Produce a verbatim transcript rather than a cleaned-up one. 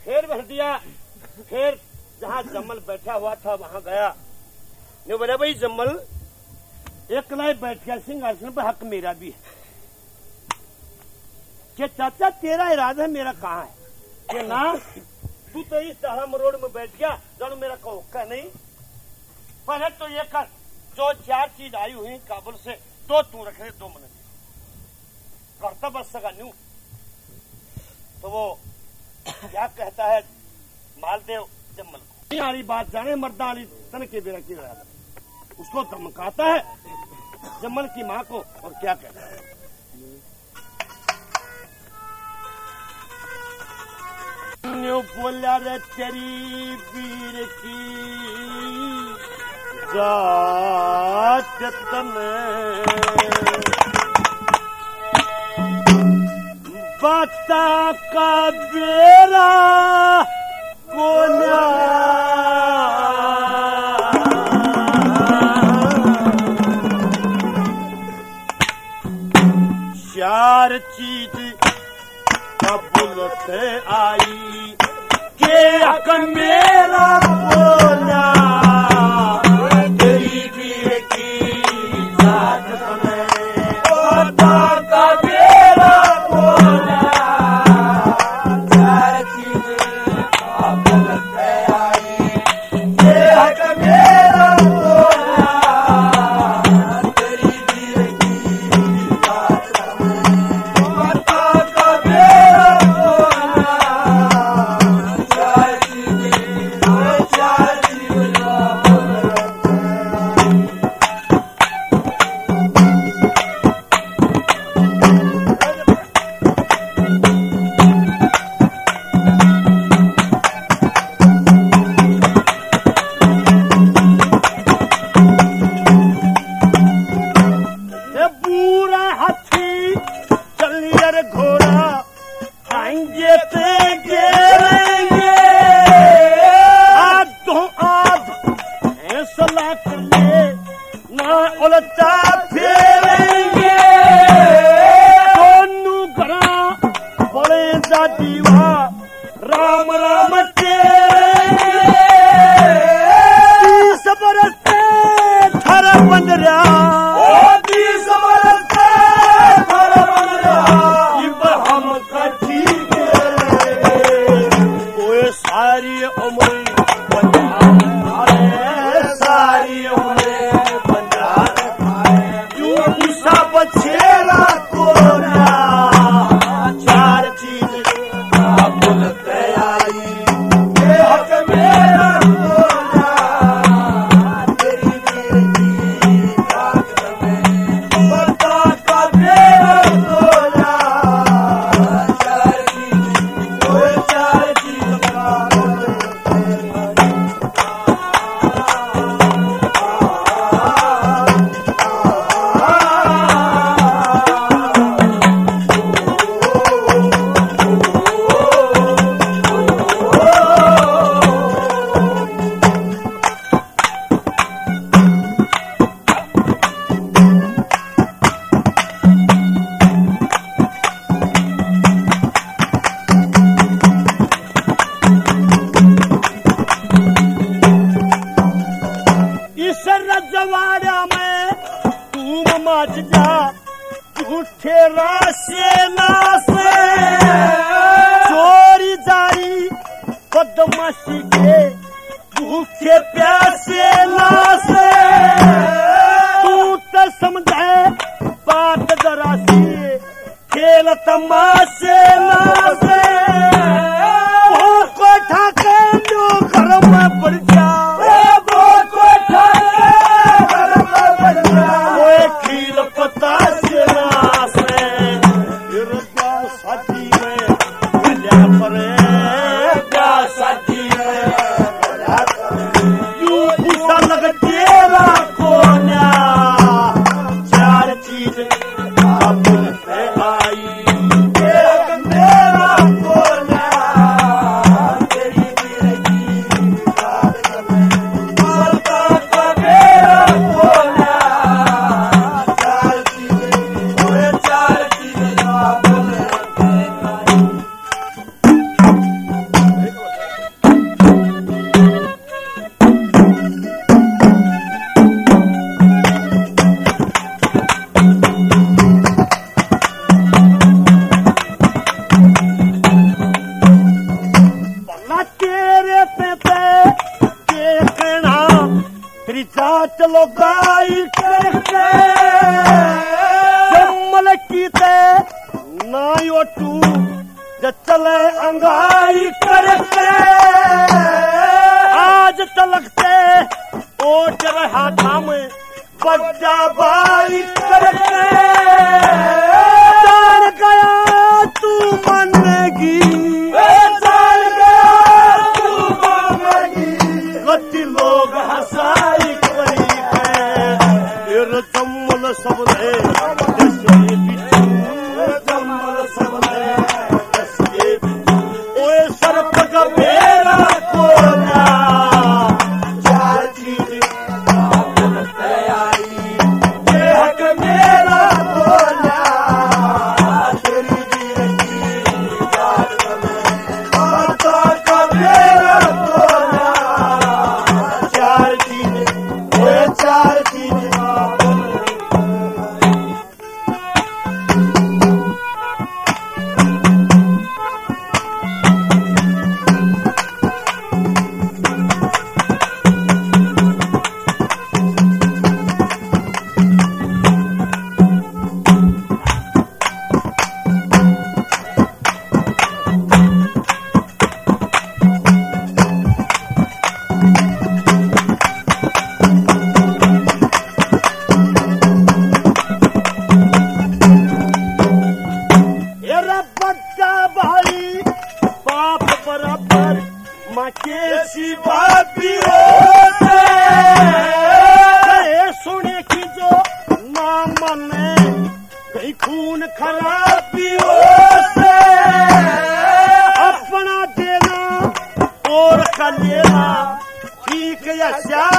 फिर भर दिया। फिर जहाँ जम्मल बैठा हुआ था वहां गया। ने बोला भाई जम्मल एक लाई बैठ गया सिंहासन पर, हक मेरा भी है। कि चाचा तेरा इरादा मेरा कहाँ है? कि ना तू तो इस धर्म रोड में बैठ गया जानो मेरा कहो का नहीं। पहले तो ये कर जो चार चीज आई हुई काबुल से दो तू रख रहे दो मन करता बस सका न्यू। तो वो क्या कहता है मालदेव जम्मल को यारी बात जाने मर्दा अली तन के बेरा की रहा उसको धमकाता है जम्मल की माँ को। और क्या कहता है बोला रे तेरी वीर की जात तने बता का बेरा कोना चार चीज कबूल से आई के हक मेरा बोला तेरी वीर की जात में बता का मेरा बोला चार चीज कबूल से आई के हक मेरा बोला तेरी वीर की जात में बता का मेरा बदमाशी के भूखे प्यासे लासे तू तो समझे बात जरा सी खेल तमाशे लासे वो को ठाके जो घर में पड़ जा वो को ठाके घर में पड़ जा वो खील पता से लासे इरदा साथी में मिला परे चार चीज आप आई चलो गाई करके जमल कीते ना यो तू चले अंगाई करके आज तलकते ओट रहा था मैं बच्चा बाई करके जान गया तू मानेगी जान गया तू मानेगी गति लोग हंसाई करी है फिर जम्मल सबने जैसे बिच्छू जम्मल सबने जैसे बिच्छू ओए सर्प का मेरा कोना चार चीज सुने की जो नाम में कहीं खून खराबियों से अपना देना और का लेना ठीक या